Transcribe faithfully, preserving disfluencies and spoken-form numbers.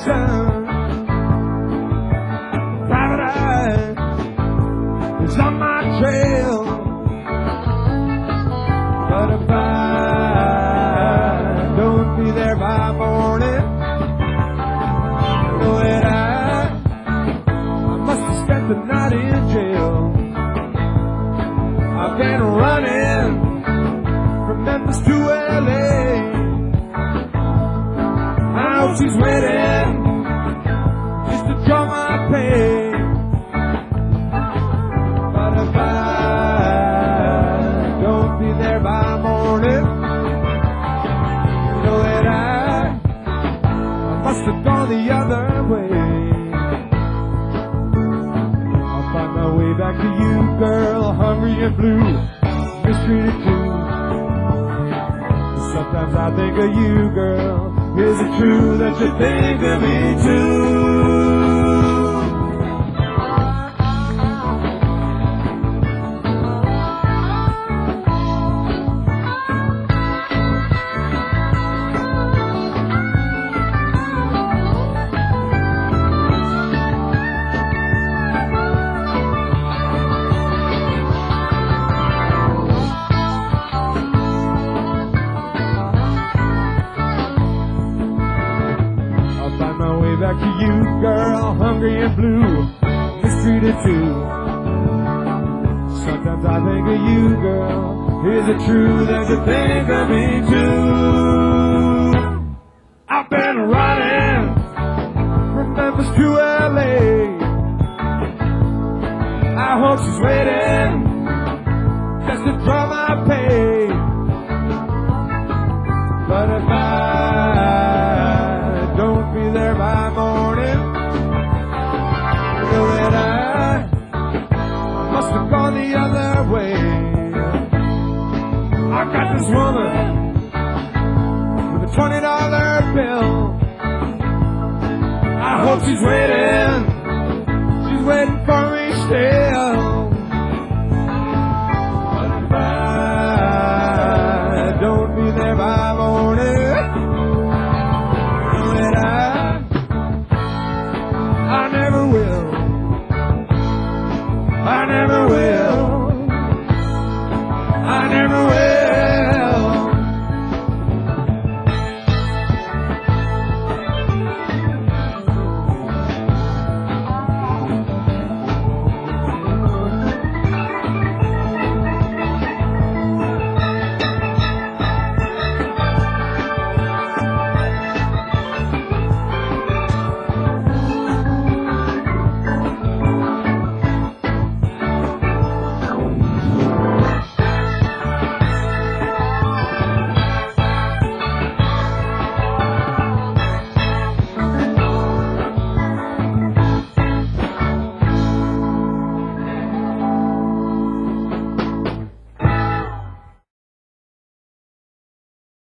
sun. Private eye is on my trail, but if I don't be there by morning, you know that I, I must have spent the night in jail. I've been running from Memphis to L A. I hope she's waiting just to draw my pay. But if I don't be there by morning, you know that I, I must have gone the other way. I'll find my way back to you, girl, hungry and blue, mistreated too. Sometimes I think of you, girl. Is it true that you think of me too? Back to you, girl, hungry and blue, mistreated too. Sometimes I think of you, girl. Is it true that you think of me too? I've been running from Memphis to L A. I hope she's waiting just to draw my pay. But if I don't be there by morning, you know that I, I must have gone the other way. I got this woman with a twenty dollar bill. I hope she's waiting, she's waiting for me still.